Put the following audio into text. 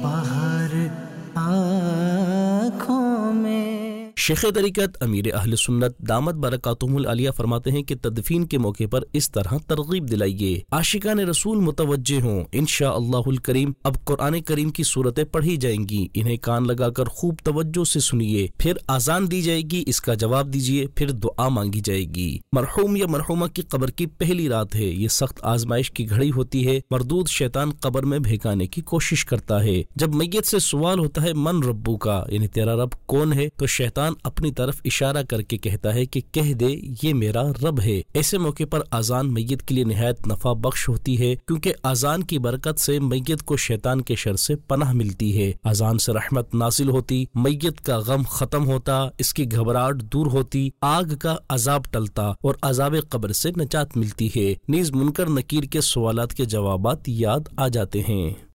باہر آنکھوں میں۔ شیخ طریقت امیر اہل سنت دامت برکاتہم العالیہ فرماتے ہیں کہ تدفین کے موقع پر اس طرح ترغیب دلائیے، عاشقان رسول متوجہ ہوں، انشاءاللہ الکریم اب قرآن کریم کی صورتیں پڑھی جائیں گی، انہیں کان لگا کر خوب توجہ سے سنیے، پھر اذان دی جائے گی، اس کا جواب دیجیے، پھر دعا مانگی جائے گی۔ مرحوم یا مرحومہ کی قبر کی پہلی رات ہے، یہ سخت آزمائش کی گھڑی ہوتی ہے، مردود شیطان قبر میں بھیکانے کی کوشش کرتا ہے۔ جب میت سے سوال ہوتا ہے من ربو کا، یعنی تیرا رب کون ہے، تو شیطان اپنی طرف اشارہ کر کے کہتا ہے کہ کہہ دے یہ میرا رب ہے۔ ایسے موقع پر اذان میت کے لیے نہایت نفع بخش ہوتی ہے، کیونکہ اذان کی برکت سے میت کو شیطان کے شر سے پناہ ملتی ہے، اذان سے رحمت نازل ہوتی، میت کا غم ختم ہوتا، اس کی گھبراہٹ دور ہوتی، آگ کا عذاب ٹلتا اور عذاب قبر سے نجات ملتی ہے، نیز منکر نکیر کے سوالات کے جوابات یاد آ جاتے ہیں۔